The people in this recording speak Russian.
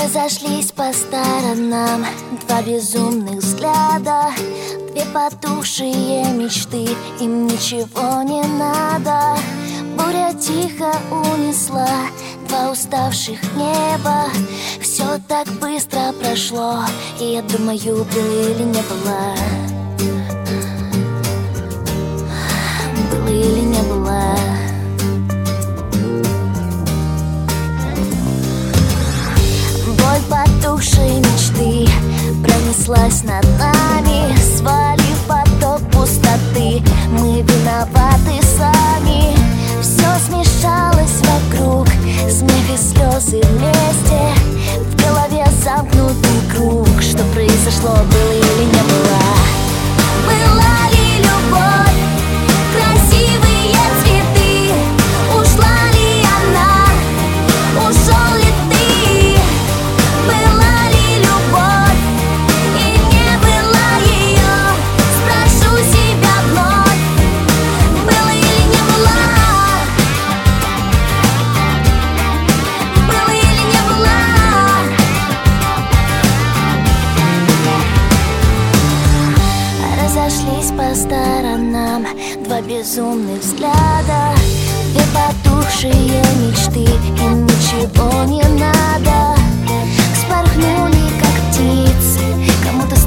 Разошлись по сторонам два безумных взгляда, две потухшие мечты, им ничего не надо. Буря тихо унесла два уставших неба. Все так быстро прошло, и я думаю, было или не было. Было или не было. Боль потухшей мечты пронеслась над нами, свалив поток пустоты. Мы виноваты сами. Все смешалось вокруг, смех и слезы вместе. В голове замкнутый круг. Что произошло, было или не было? Была ли любовь, красивые цветы? Ушла ли она, ушел ли ты? Была ли любовь и не была ее? Спрошу себя вновь, было или не было? Было или не было? Разошлись по сторонам два безумных взгляда, две потухшие мечты, им ничего не надо. Вспорхнули, как птицы, кому-то